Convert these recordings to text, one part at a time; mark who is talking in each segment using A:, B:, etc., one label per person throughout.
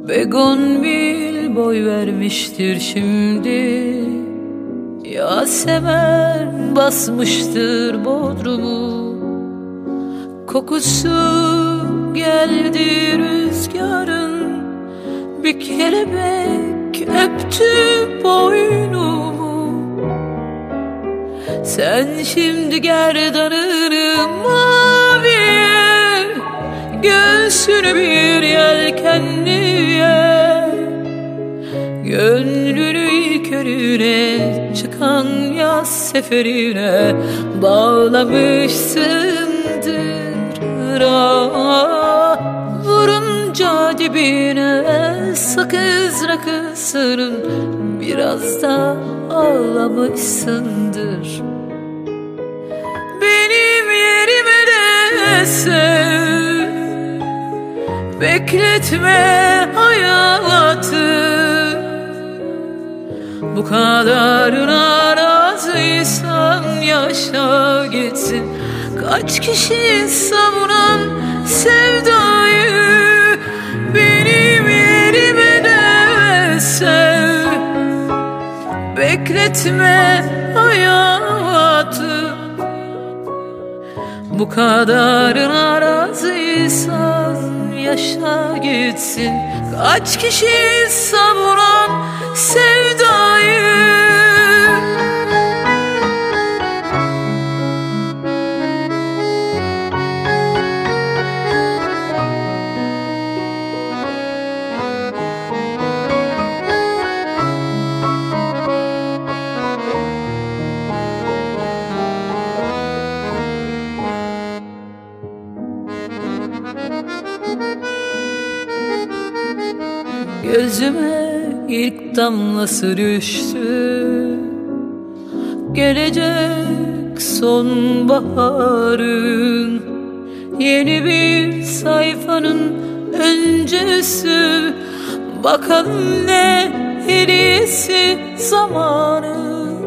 A: Begonvil boy vermiştir şimdi, Yasemen basmıştır Bodrum'u. Kokusu geldi rüzgarın, bir kelebek öptü boynumu. Sen şimdi gerdanını maviye, göğsünü bir yelkenliye, gönlünü körüne çıkan yaz seferine bağlamışsındır. Ah, vurunca dibine sakız rakısının biraz da ağlamışsındır. Benim yerime de sev, bekletme hayatı. Bu kadarına razıysan yaşa gitsin. Kaç kişi savunan sevdayı, benim yerime de sev, bekletme hayatı. Bu kadarına razıysan yaşa gitsin. Kaç kişi savunan sevdayı. Gözüme ilk damlası düştü, gelecek sonbaharın. Yeni bir sayfanın öncesi, bakalım ne hediyesi zamanı.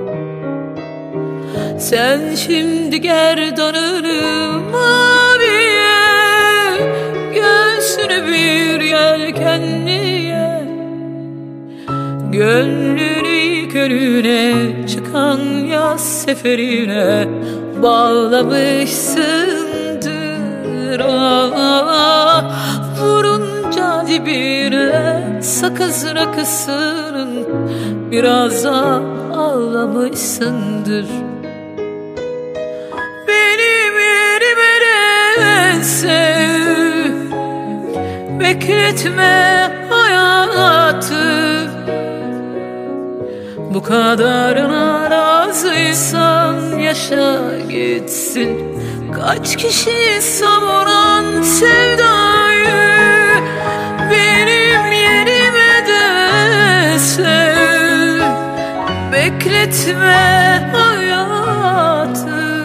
A: Sen şimdi gerdanını maviye, göğsünü bir yelkenliye, gönlünü körüne çıkan yaz seferine bağlamışsındır. Ah, vurunca dibine sakız rakısının biraz da ağlamışsındır. Benim yerime de sev, bekletme hayatı. Bu kadarına razıysan yaşa gitsin. Kaç kişi savunan sevdayı, benim yerime de sev, bekletme hayatı.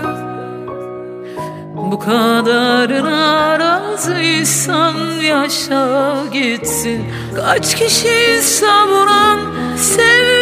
A: Bu kadarına razıysan yaşa gitsin. Kaç kişi savunan sevdayı.